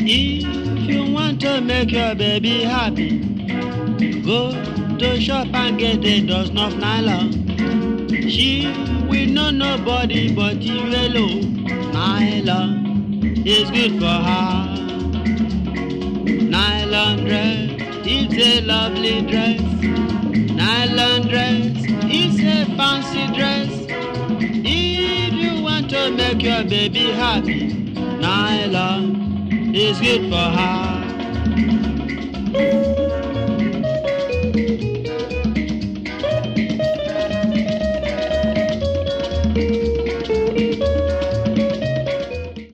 If you want to make your baby happy, go to shop and get a dozen of nylon. She will know nobody but you alone. Nylon is good for her. Nylon dress, it's a lovely dress. Nylon dress, it's a fancy dress. If you want to make your baby happy, nylon is good for her.